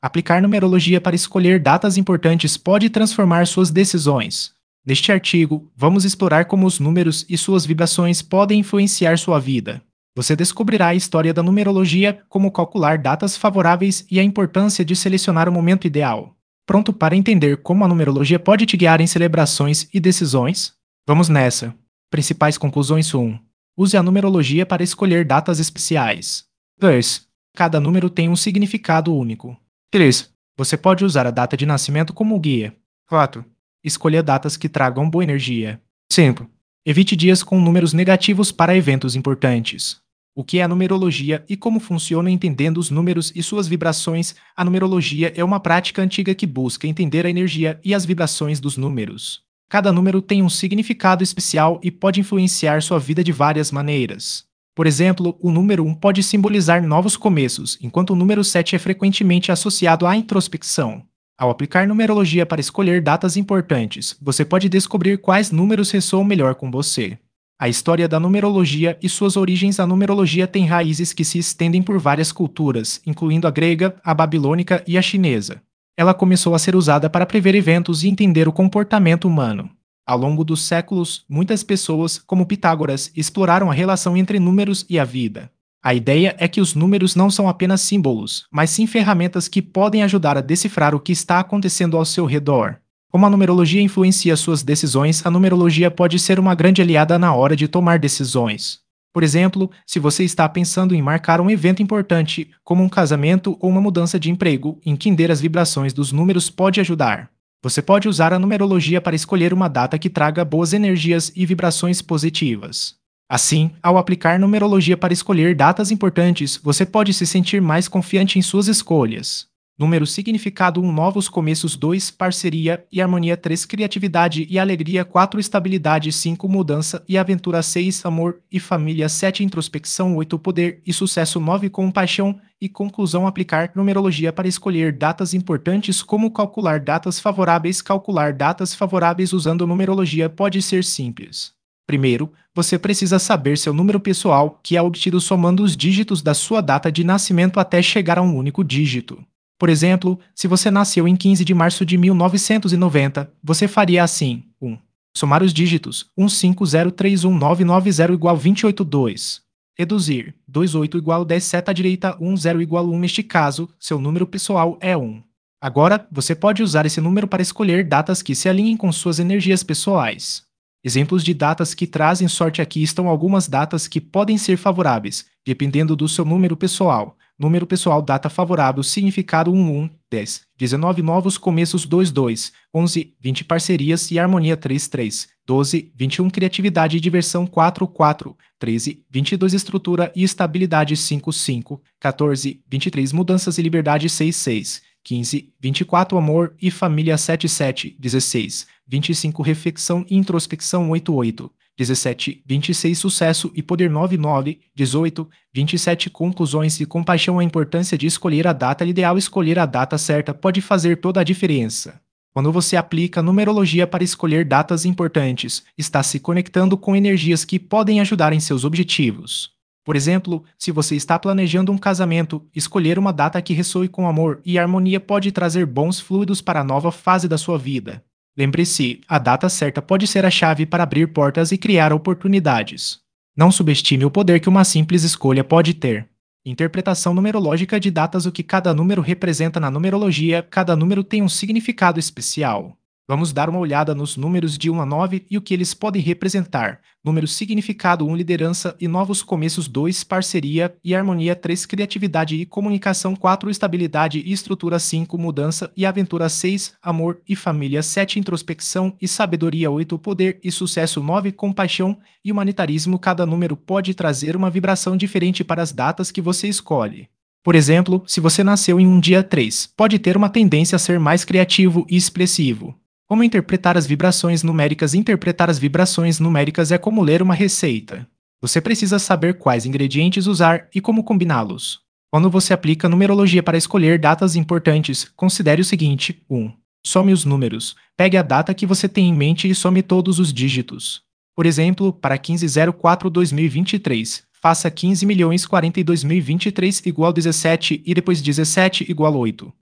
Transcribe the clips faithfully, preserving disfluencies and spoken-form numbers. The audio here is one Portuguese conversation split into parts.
Aplicar numerologia para escolher datas importantes pode transformar suas decisões. Neste artigo, vamos explorar como os números e suas vibrações podem influenciar sua vida. Você descobrirá a história da numerologia, como calcular datas favoráveis e a importância de selecionar o momento ideal. Pronto para entender como a numerologia pode te guiar em celebrações e decisões? Vamos nessa! Principais conclusões um. Use a numerologia para escolher datas especiais. dois. Cada número tem um significado único. três. Você pode usar a data de nascimento como guia. quatro. Escolha datas que tragam boa energia. cinco. Evite dias com números negativos para eventos importantes. O que é a numerologia e como funciona entendendo os números e suas vibrações? A numerologia é uma prática antiga que busca entender a energia e as vibrações dos números. Cada número tem um significado especial e pode influenciar sua vida de várias maneiras. Por exemplo, o número um pode simbolizar novos começos, enquanto o número sete é frequentemente associado à introspecção. Ao aplicar numerologia para escolher datas importantes, você pode descobrir quais números ressoam melhor com você. A história da numerologia e suas origens. A numerologia tem raízes que se estendem por várias culturas, incluindo a grega, a babilônica e a chinesa. Ela começou a ser usada para prever eventos e entender o comportamento humano. Ao longo dos séculos, muitas pessoas, como Pitágoras, exploraram a relação entre números e a vida. A ideia é que os números não são apenas símbolos, mas sim ferramentas que podem ajudar a decifrar o que está acontecendo ao seu redor. Como a numerologia influencia suas decisões, a numerologia pode ser uma grande aliada na hora de tomar decisões. Por exemplo, se você está pensando em marcar um evento importante, como um casamento ou uma mudança de emprego, entender as vibrações dos números pode ajudar. Você pode usar a numerologia para escolher uma data que traga boas energias e vibrações positivas. Assim, ao aplicar numerologia para escolher datas importantes, você pode se sentir mais confiante em suas escolhas. Número significado um. Novos começos. dois. Parceria e harmonia. três. Criatividade e alegria. quatro. Estabilidade. cinco. Mudança e aventura. seis. Amor e família. sete. Introspecção. oito. Poder e sucesso. nove. Compaixão e conclusão. Aplicar numerologia para escolher datas importantes. Como calcular datas favoráveis. Calcular datas favoráveis usando numerologia pode ser simples. Primeiro, você precisa saber seu número pessoal, que é obtido somando os dígitos da sua data de nascimento até chegar a um único dígito. Por exemplo, se você nasceu em quinze de março de mil novecentos e noventa, você faria assim: um. Somar os dígitos: um cinco zero três um nove nove zero igual vinte e oito. dois. Reduzir: dois oito igual dez. Seta à direita: um zero igual um. Neste caso, seu número pessoal é um. Agora, você pode usar esse número para escolher datas que se alinhem com suas energias pessoais. Exemplos de datas que trazem sorte. Aqui estão algumas datas que podem ser favoráveis, dependendo do seu número pessoal. Número pessoal. Data favorável. Significado um um. dez. dezenove. Novos começos. dois dois. onze. vinte. Parcerias e harmonia. três três. doze. vinte e um. Criatividade e diversão. quatro quatro. treze. vinte e dois. Estrutura e estabilidade. cinco cinco. quatorze. vinte e três. Mudanças e liberdade. seis seis. quinze. vinte e quatro. Amor e família. sete sete. dezesseis. vinte e cinco. Reflexão e introspecção. oito oito. dezessete. vinte e seis. Sucesso e poder. nove nove. dezoito. vinte e sete. Conclusões e compaixão. A importância de escolher a data ideal. Escolher a data certa pode fazer toda a diferença. Quando você aplica numerologia para escolher datas importantes, está se conectando com energias que podem ajudar em seus objetivos. Por exemplo, se você está planejando um casamento, escolher uma data que ressoe com amor e harmonia pode trazer bons fluidos para a nova fase da sua vida. Lembre-se, a data certa pode ser a chave para abrir portas e criar oportunidades. Não subestime o poder que uma simples escolha pode ter. Interpretação numerológica de datas. O que cada número representa na numerologia. Cada número tem um significado especial. Vamos dar uma olhada nos números de um a nove e o que eles podem representar. Número significado um. Liderança e novos começos. dois. Parceria e harmonia. três. Criatividade e comunicação. quatro. Estabilidade e estrutura. cinco. Mudança e aventura. seis. Amor e família. sete. Introspecção e sabedoria. oito. Poder e sucesso. nove. Compaixão e humanitarismo. Cada número pode trazer uma vibração diferente para as datas que você escolhe. Por exemplo, se você nasceu em um dia três, pode ter uma tendência a ser mais criativo e expressivo. Como interpretar as vibrações numéricas? Interpretar as vibrações numéricas é como ler uma receita. Você precisa saber quais ingredientes usar e como combiná-los. Quando você aplica numerologia para escolher datas importantes, considere o seguinte: um. Some os números. Pegue a data que você tem em mente e some todos os dígitos. Por exemplo, para quinze zero quatro dois mil e vinte e três, faça quinze milhões quarenta e dois mil e vinte e três igual dezessete e depois dezessete igual oito.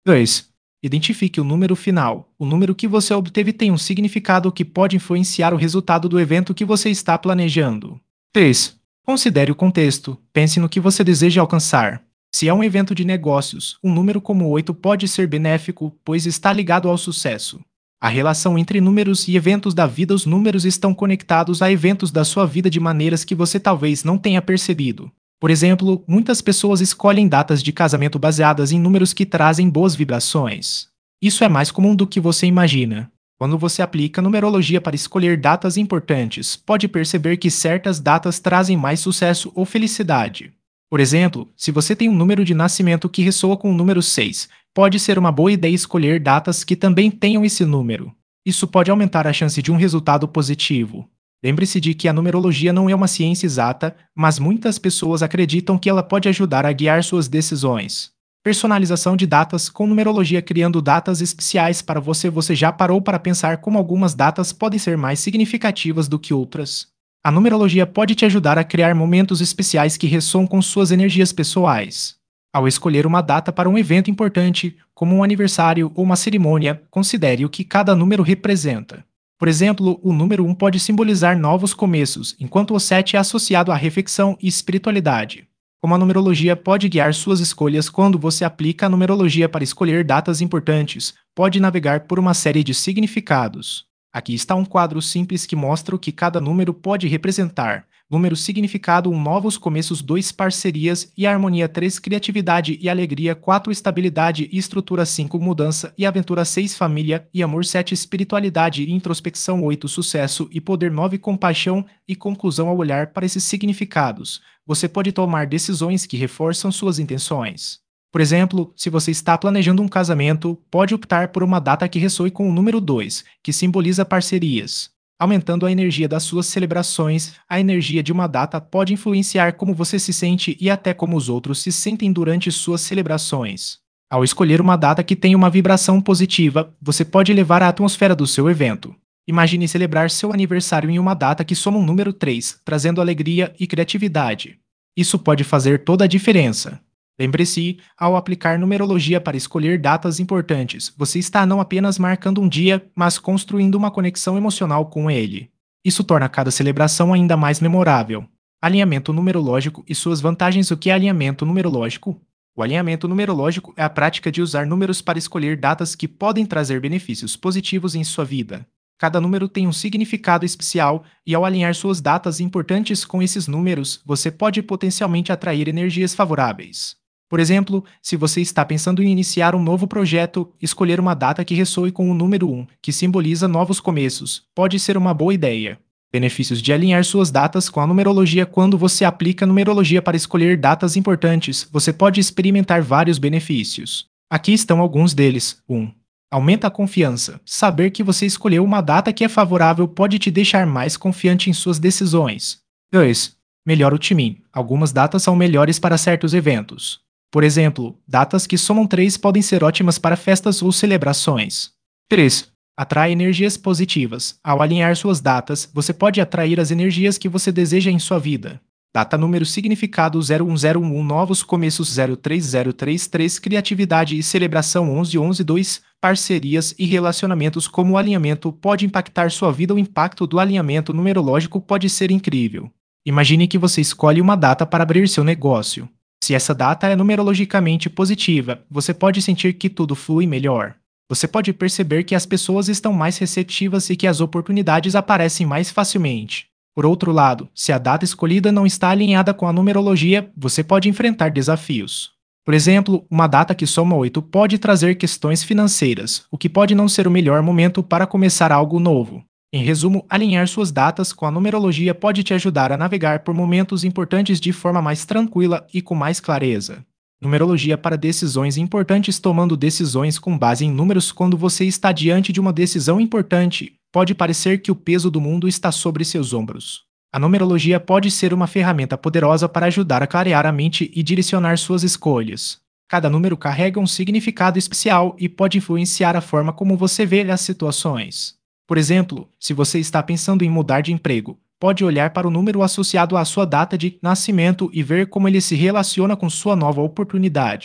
dois. Identifique o número final. O número que você obteve tem um significado que pode influenciar o resultado do evento que você está planejando. três. Considere o contexto. Pense no que você deseja alcançar. Se é um evento de negócios, um número como oito pode ser benéfico, pois está ligado ao sucesso. A relação entre números e eventos da vida. Os números estão conectados a eventos da sua vida de maneiras que você talvez não tenha percebido. Por exemplo, muitas pessoas escolhem datas de casamento baseadas em números que trazem boas vibrações. Isso é mais comum do que você imagina. Quando você aplica numerologia para escolher datas importantes, pode perceber que certas datas trazem mais sucesso ou felicidade. Por exemplo, se você tem um número de nascimento que ressoa com o número seis, pode ser uma boa ideia escolher datas que também tenham esse número. Isso pode aumentar a chance de um resultado positivo. Lembre-se de que a numerologia não é uma ciência exata, mas muitas pessoas acreditam que ela pode ajudar a guiar suas decisões. Personalização de datas com numerologia. Criando datas especiais para você. Você já parou para pensar como algumas datas podem ser mais significativas do que outras? A numerologia pode te ajudar a criar momentos especiais que ressoam com suas energias pessoais. Ao escolher uma data para um evento importante, como um aniversário ou uma cerimônia, considere o que cada número representa. Por exemplo, o número um pode simbolizar novos começos, enquanto o sete é associado à reflexão e espiritualidade. Como a numerologia pode guiar suas escolhas. Quando você aplica a numerologia para escolher datas importantes, pode navegar por uma série de significados. Aqui está um quadro simples que mostra o que cada número pode representar. Número significado um novos começos. Dois parcerias e harmonia. Três criatividade e alegria. Quatro estabilidade e estrutura. Cinco mudança e aventura. Seis família e amor. Sete espiritualidade e introspecção. Oito sucesso e poder. Nove compaixão e conclusão. Ao olhar para esses significados, você pode tomar decisões que reforçam suas intenções. Por exemplo, se você está planejando um casamento, pode optar por uma data que ressoe com o número dois, que simboliza parcerias. Aumentando a energia das suas celebrações. A energia de uma data pode influenciar como você se sente e até como os outros se sentem durante suas celebrações. Ao escolher uma data que tem uma vibração positiva, você pode elevar a atmosfera do seu evento. Imagine celebrar seu aniversário em uma data que soma um número três, trazendo alegria e criatividade. Isso pode fazer toda a diferença. Lembre-se, ao aplicar numerologia para escolher datas importantes, você está não apenas marcando um dia, mas construindo uma conexão emocional com ele. Isso torna cada celebração ainda mais memorável. Alinhamento numerológico e suas vantagens. O que é alinhamento numerológico? O alinhamento numerológico é a prática de usar números para escolher datas que podem trazer benefícios positivos em sua vida. Cada número tem um significado especial, e ao alinhar suas datas importantes com esses números, você pode potencialmente atrair energias favoráveis. Por exemplo, se você está pensando em iniciar um novo projeto, escolher uma data que ressoe com o número um, que simboliza novos começos, pode ser uma boa ideia. Benefícios de alinhar suas datas com a numerologia. Quando você aplica numerologia para escolher datas importantes, você pode experimentar vários benefícios. Aqui estão alguns deles. um. Aumenta a confiança. Saber que você escolheu uma data que é favorável pode te deixar mais confiante em suas decisões. dois. Melhora o timing. Algumas datas são melhores para certos eventos. Por exemplo, datas que somam três podem ser ótimas para festas ou celebrações. três. Atrai energias positivas. Ao alinhar suas datas, você pode atrair as energias que você deseja em sua vida. Data número significado zero um zero um. Novos começos. Zero três zero três três. Criatividade e celebração. Onze onze. dois. Parcerias e relacionamentos. Como o alinhamento pode impactar sua vida. O impacto do alinhamento numerológico pode ser incrível. Imagine que você escolhe uma data para abrir seu negócio. Se essa data é numerologicamente positiva, você pode sentir que tudo flui melhor. Você pode perceber que as pessoas estão mais receptivas e que as oportunidades aparecem mais facilmente. Por outro lado, se a data escolhida não está alinhada com a numerologia, você pode enfrentar desafios. Por exemplo, uma data que soma oito pode trazer questões financeiras, o que pode não ser o melhor momento para começar algo novo. Em resumo, alinhar suas datas com a numerologia pode te ajudar a navegar por momentos importantes de forma mais tranquila e com mais clareza. Numerologia para decisões importantes. Tomando decisões com base em números. Quando você está diante de uma decisão importante, pode parecer que o peso do mundo está sobre seus ombros. A numerologia pode ser uma ferramenta poderosa para ajudar a clarear a mente e direcionar suas escolhas. Cada número carrega um significado especial e pode influenciar a forma como você vê as situações. Por exemplo, se você está pensando em mudar de emprego, pode olhar para o número associado à sua data de nascimento e ver como ele se relaciona com sua nova oportunidade.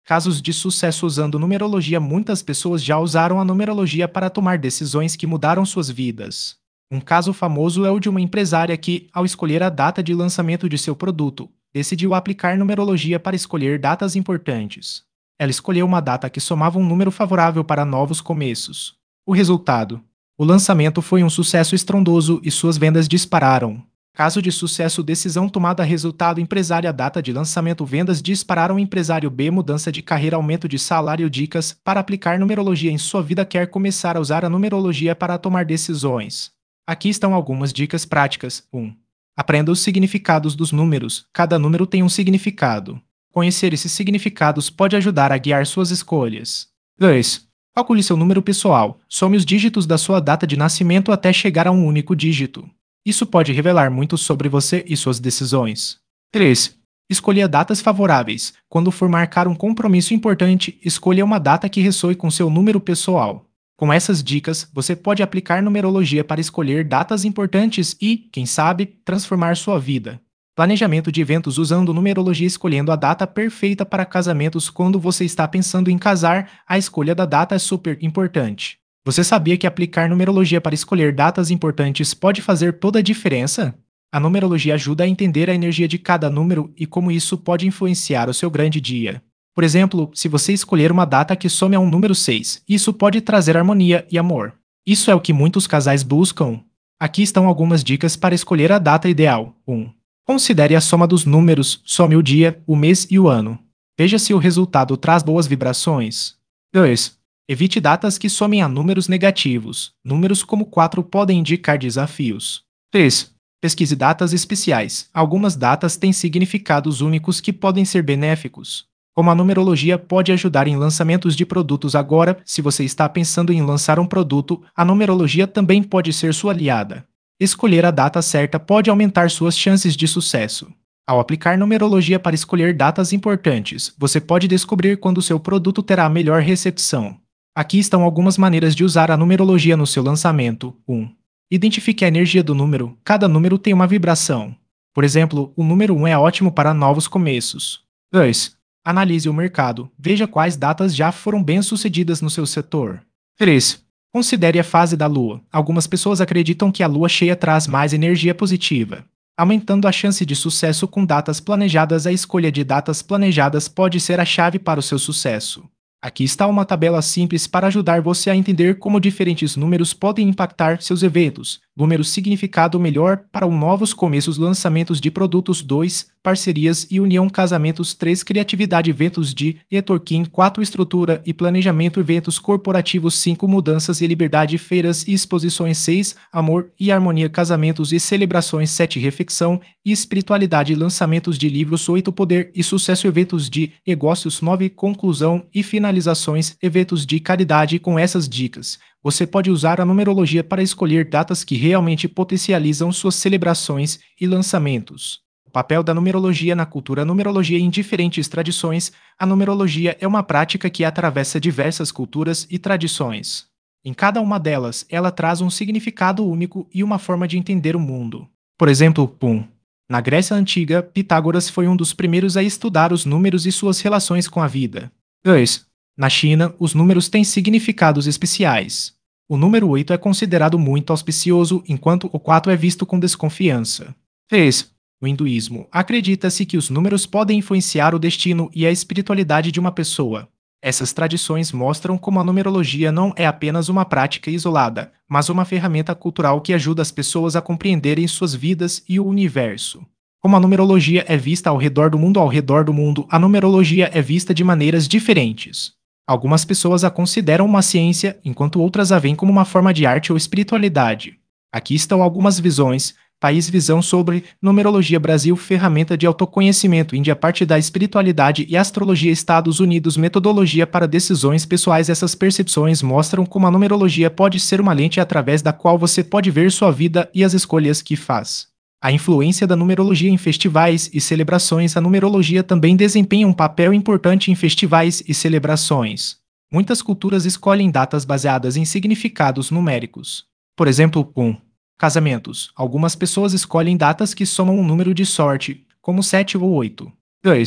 Casos de sucesso usando numerologia. Muitas pessoas já usaram a numerologia para tomar decisões que mudaram suas vidas. Um caso famoso é o de uma empresária que, ao escolher a data de lançamento de seu produto, decidiu aplicar numerologia para escolher datas importantes. Ela escolheu uma data que somava um número favorável para novos começos. O resultado: o lançamento foi um sucesso estrondoso e suas vendas dispararam. Caso de sucesso: decisão tomada. Resultado: empresária. Data de lançamento: vendas dispararam. Empresário B. Mudança de carreira, aumento de salário. Dicas para aplicar numerologia em sua vida. Quer começar a usar a numerologia para tomar decisões? Aqui estão algumas dicas práticas. um. Aprenda os significados dos números. Cada número tem um significado. Conhecer esses significados pode ajudar a guiar suas escolhas. dois. Calcule seu número pessoal. Some os dígitos da sua data de nascimento até chegar a um único dígito. Isso pode revelar muito sobre você e suas decisões. três. Escolha datas favoráveis. Quando for marcar um compromisso importante, escolha uma data que ressoe com seu número pessoal. Com essas dicas, você pode aplicar numerologia para escolher datas importantes e, quem sabe, transformar sua vida. Planejamento de eventos usando numerologia. Escolhendo a data perfeita para casamentos. Quando você está pensando em casar, a escolha da data é super importante. Você sabia que aplicar numerologia para escolher datas importantes pode fazer toda a diferença? A numerologia ajuda a entender a energia de cada número e como isso pode influenciar o seu grande dia. Por exemplo, se você escolher uma data que some a um número seis, isso pode trazer harmonia e amor. Isso é o que muitos casais buscam. Aqui estão algumas dicas para escolher a data ideal. um. Considere a soma dos números, some o dia, o mês e o ano. Veja se o resultado traz boas vibrações. dois. Evite datas que somem a números negativos. Números como quatro podem indicar desafios. três. Pesquise datas especiais. Algumas datas têm significados únicos que podem ser benéficos. Como a numerologia pode ajudar em lançamentos de produtos agora, se você está pensando em lançar um produto, a numerologia também pode ser sua aliada. Escolher a data certa pode aumentar suas chances de sucesso. Ao aplicar numerologia para escolher datas importantes, você pode descobrir quando seu produto terá a melhor recepção. Aqui estão algumas maneiras de usar a numerologia no seu lançamento. um. Identifique a energia do número. Cada número tem uma vibração. Por exemplo, o número um é ótimo para novos começos. dois. Analise o mercado. Veja quais datas já foram bem-sucedidas no seu setor. três. Considere a fase da lua. Algumas pessoas acreditam que a lua cheia traz mais energia positiva, aumentando a chance de sucesso com datas planejadas. A escolha de datas planejadas pode ser a chave para o seu sucesso. Aqui está uma tabela simples para ajudar você a entender como diferentes números podem impactar seus eventos. Número significado melhor para um novos começos. Lançamentos de produtos. dois. Parcerias e união. Casamentos. três. Criatividade. Eventos de networking. quatro. Estrutura e planejamento. Eventos corporativos. cinco. Mudanças e liberdade. Feiras e exposições. seis. Amor e harmonia. Casamentos e celebrações. sete. Reflexão e espiritualidade. Lançamentos de livros. oito. Poder e sucesso. Eventos de negócios. nove. Conclusão e finalizações. Eventos de caridade. Com essas dicas, você pode usar a numerologia para escolher datas que realmente potencializam suas celebrações e lançamentos. O papel da numerologia na cultura. A numerologia em diferentes tradições. A numerologia é uma prática que atravessa diversas culturas e tradições. Em cada uma delas, ela traz um significado único e uma forma de entender o mundo. Por exemplo, Pum. Na Grécia Antiga, Pitágoras foi um dos primeiros a estudar os números e suas relações com a vida. dois. Na China, os números têm significados especiais. O número oito é considerado muito auspicioso, enquanto o quatro é visto com desconfiança. três. No hinduísmo, acredita-se que os números podem influenciar o destino e a espiritualidade de uma pessoa. Essas tradições mostram como a numerologia não é apenas uma prática isolada, mas uma ferramenta cultural que ajuda as pessoas a compreenderem suas vidas e o universo. Como a numerologia é vista ao redor do mundo, ao redor do mundo, a numerologia é vista de maneiras diferentes. Algumas pessoas a consideram uma ciência, enquanto outras a veem como uma forma de arte ou espiritualidade. Aqui estão algumas visões. País. Visão sobre numerologia. Brasil, ferramenta de autoconhecimento. Índia, parte da espiritualidade e astrologia. Estados Unidos, metodologia para decisões pessoais. Essas percepções mostram como a numerologia pode ser uma lente através da qual você pode ver sua vida e as escolhas que faz. A influência da numerologia em festivais e celebrações. A numerologia também desempenha um papel importante em festivais e celebrações. Muitas culturas escolhem datas baseadas em significados numéricos. Por exemplo, Pum. Casamentos. Algumas pessoas escolhem datas que somam um número de sorte, como sete ou oito. dois.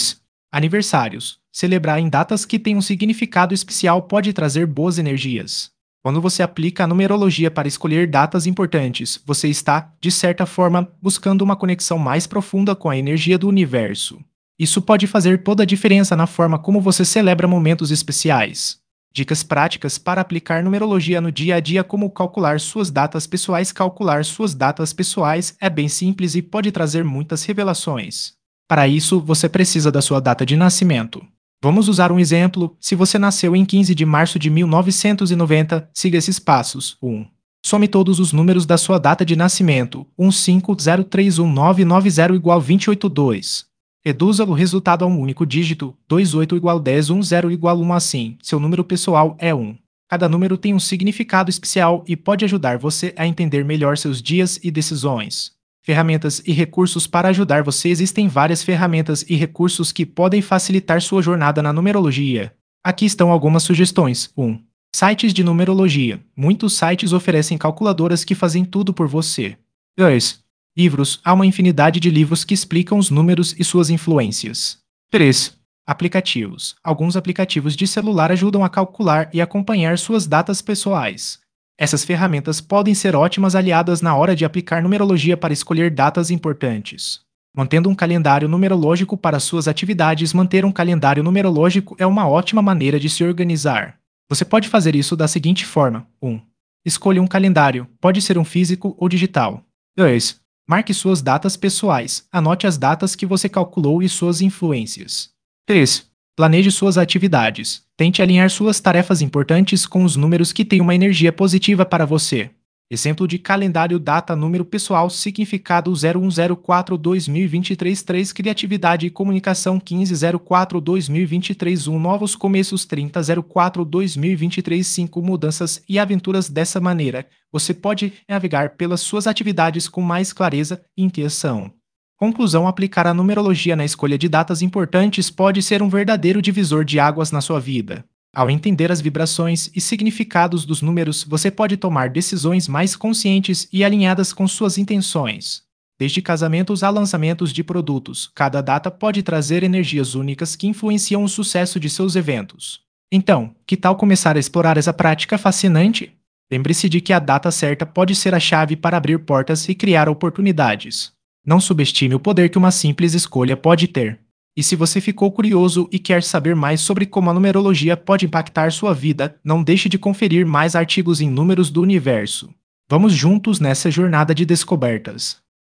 Aniversários. Celebrar em datas que têm um significado especial pode trazer boas energias. Quando você aplica a numerologia para escolher datas importantes, você está, de certa forma, buscando uma conexão mais profunda com a energia do universo. Isso pode fazer toda a diferença na forma como você celebra momentos especiais. Dicas práticas para aplicar numerologia no dia a dia: como calcular suas datas pessoais. Calcular suas datas pessoais é bem simples e pode trazer muitas revelações. Para isso, você precisa da sua data de nascimento. Vamos usar um exemplo. Se você nasceu em quinze de março de mil novecentos e noventa, siga esses passos. um. Some todos os números da sua data de nascimento. um cinco zero três um nove nove zero igual vinte e oito. dois. Reduza o resultado a um único dígito. vinte e oito igual dez. um zero igual um. Assim, seu número pessoal é um. Cada número tem um significado especial e pode ajudar você a entender melhor seus dias e decisões. Ferramentas e recursos para ajudar você. Existem várias ferramentas e recursos que podem facilitar sua jornada na numerologia. Aqui estão algumas sugestões. um. Sites de numerologia. Muitos sites oferecem calculadoras que fazem tudo por você. dois. Livros. Há uma infinidade de livros que explicam os números e suas influências. três. Aplicativos. Alguns aplicativos de celular ajudam a calcular e acompanhar suas datas pessoais. Essas ferramentas podem ser ótimas aliadas na hora de aplicar numerologia para escolher datas importantes. Mantendo um calendário numerológico para suas atividades. Manter um calendário numerológico é uma ótima maneira de se organizar. Você pode fazer isso da seguinte forma. um. Escolha um calendário. Pode ser um físico ou digital. dois. Marque suas datas pessoais. Anote as datas que você calculou e suas influências. três. Planeje suas atividades. Tente alinhar suas tarefas importantes com os números que têm uma energia positiva para você. Exemplo de calendário: data, número pessoal, significado zero um zero quatro dois mil e vinte e três. três. Criatividade e comunicação quinze zero quatro dois mil e vinte e três. um. Novos começos trinta zero quatro dois mil e vinte e três. cinco. Mudanças e aventuras. Dessa maneira, você pode navegar pelas suas atividades com mais clareza e intenção. Conclusão: aplicar a numerologia na escolha de datas importantes pode ser um verdadeiro divisor de águas na sua vida. Ao entender as vibrações e significados dos números, você pode tomar decisões mais conscientes e alinhadas com suas intenções. Desde casamentos a lançamentos de produtos, cada data pode trazer energias únicas que influenciam o sucesso de seus eventos. Então, que tal começar a explorar essa prática fascinante? Lembre-se de que a data certa pode ser a chave para abrir portas e criar oportunidades. Não subestime o poder que uma simples escolha pode ter. E se você ficou curioso e quer saber mais sobre como a numerologia pode impactar sua vida, não deixe de conferir mais artigos em Números do Universo. Vamos juntos nessa jornada de descobertas.